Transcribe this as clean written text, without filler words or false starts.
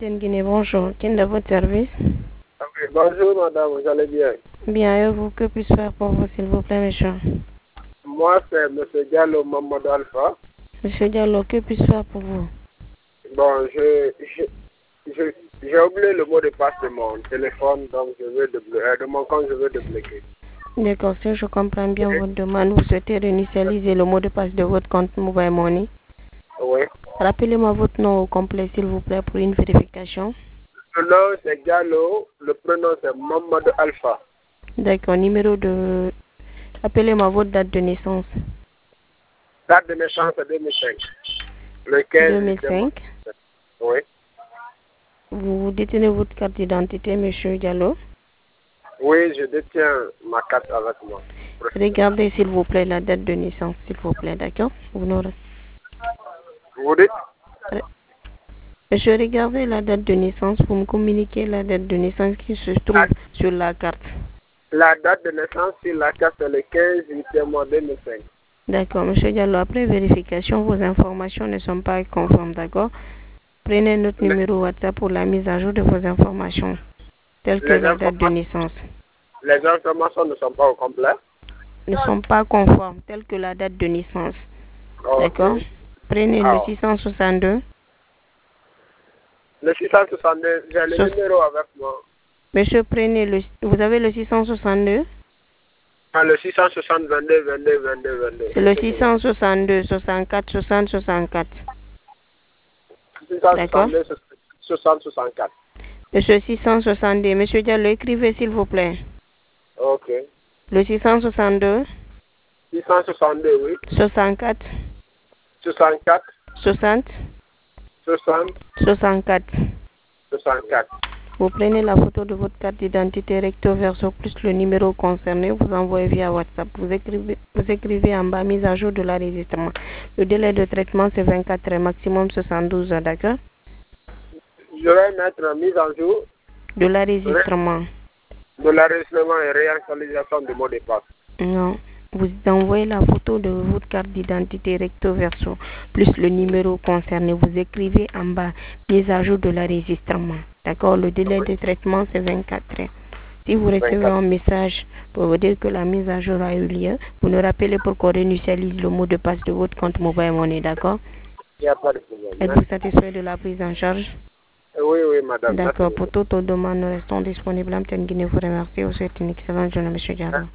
Tenguine, bonjour. Quel est votre service? Ok, bonjour madame, vous allez bien? Bien, et vous, que puis-je faire pour vous, s'il vous plaît, monsieur? Moi, c'est M. Diallo Mamadou Alpha. Monsieur Diallo, que puis-je faire pour vous? Bon, j'ai oublié le mot de passe de mon téléphone, donc je veux de mon compte, je veux débloquer. D'accord, si je comprends bien votre demande, vous souhaitez réinitialiser le mot de passe de votre compte Mobile Money. Oui. Rappelez-moi votre nom au complet, s'il vous plaît, pour une vérification. Le nom c'est Diallo, le prénom c'est Mamadou Alpha. D'accord, numéro de... Rappelez-moi votre date de naissance. Date de naissance c'est 2005. Le 15 2005. Oui. Vous détenez votre carte d'identité, monsieur Diallo. Oui, je détiens ma carte avec moi. Regardez, s'il vous plaît, la date de naissance, s'il vous plaît, d'accord? Vous n'aurez... Vous dites? Monsieur, regardez la date de naissance. Vous me communiquez la date de naissance qui se trouve sur la carte. La date de naissance sur la carte c'est le 15 juillet 2005. D'accord, monsieur Diallo. Après vérification, vos informations ne sont pas conformes, d'accord? Prenez notre numéro WhatsApp pour la mise à jour de vos informations, telles que la date de naissance. Les informations ne sont pas au complet? Ne sont pas conformes, telles que la date de naissance. Okay. D'accord? Prenez le 662. Le 662, j'ai le numéro avec moi. Monsieur, prenez le... Vous avez le 662? Ah, le 660 22 22 22 22. C'est le 662 64 60 64. 662 60 64. Monsieur 662. Monsieur Diallo, écrivez s'il vous plaît. Ok. Le 662. 662, oui. 64. 64. 60. 60. 64. 64. Vous prenez la photo de votre carte d'identité recto verso plus le numéro concerné, vous envoyez via WhatsApp. Vous écrivez en bas mise à jour de l'enregistrement. Le délai de traitement c'est 24 heures, maximum 72 heures, d'accord? Je vais mettre mise à jour de l'enregistrement. De l'enregistrement et réactualisation du mot de passe. Non. Vous envoyez la photo de votre carte d'identité recto verso plus le numéro concerné. Vous écrivez en bas mise à jour de l'enregistrement. D'accord? Le délai de traitement c'est 24 heures. Si vous recevez un message pour vous dire que la mise à jour a eu lieu, vous nous rappelez pour qu'on réinitialise le mot de passe de votre compte Mobile Money, d'accord? Il n'y a pas de problème. Êtes-vous satisfait de la prise en charge? Oui, oui, madame. D'accord. Pour toute demande, nous restons disponibles. Vous remercie. Vous souhaite une excellente journée, monsieur Diallo.